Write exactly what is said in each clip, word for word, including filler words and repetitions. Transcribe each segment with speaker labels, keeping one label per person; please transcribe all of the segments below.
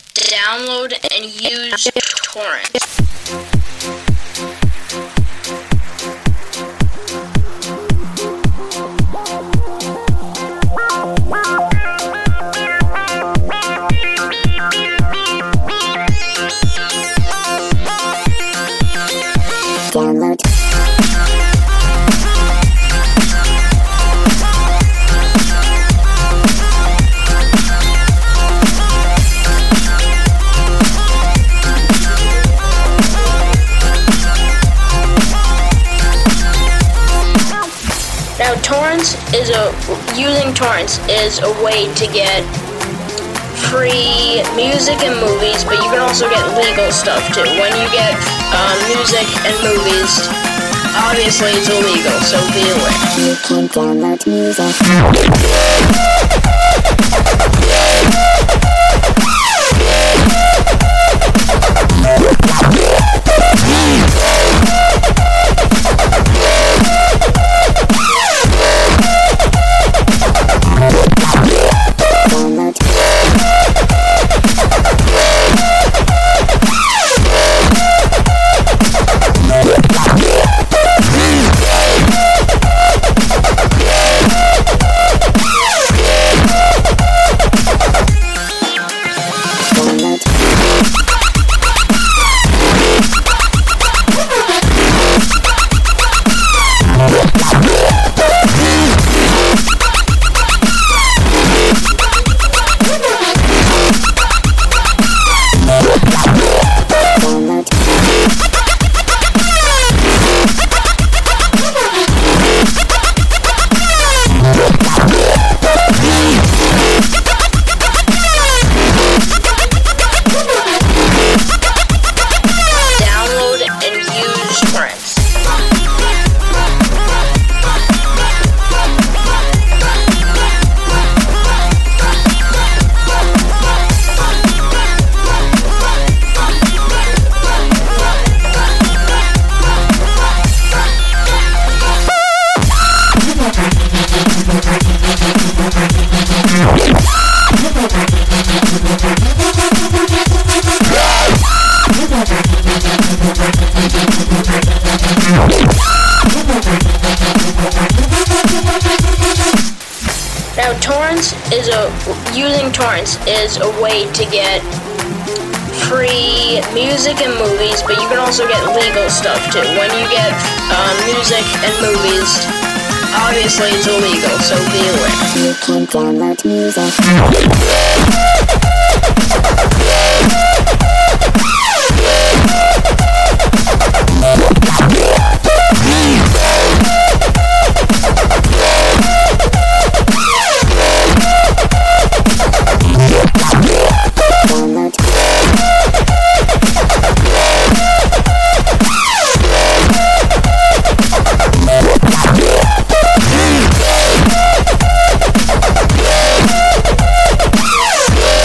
Speaker 1: Download and use torrents.
Speaker 2: Download.
Speaker 1: Now, torrents is a using torrents is a way to get free music and movies, but you can also get legal stuff too. When you get uh, music and movies, obviously it's illegal, so be aware.
Speaker 2: You can download music.
Speaker 1: Now, torrents is a using torrents is a way to get free music and movies, but you can also get legal stuff too. When you get uh, music and movies, obviously it's illegal, so be aware.
Speaker 2: You can download music. Download.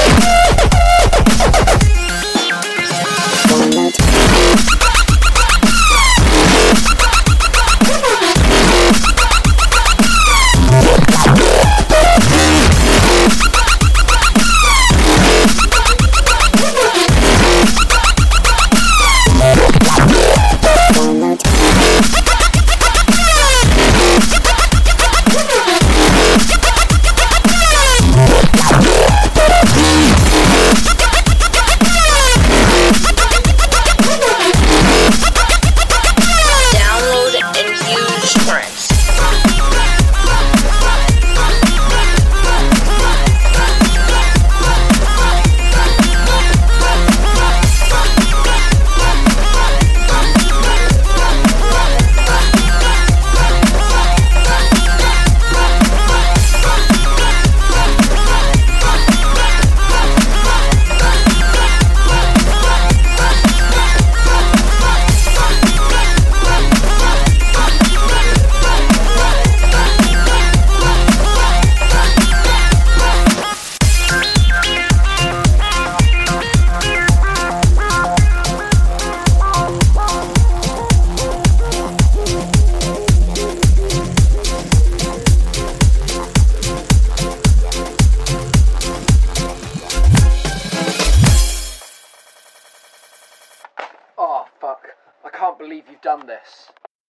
Speaker 3: can't believe you've done this.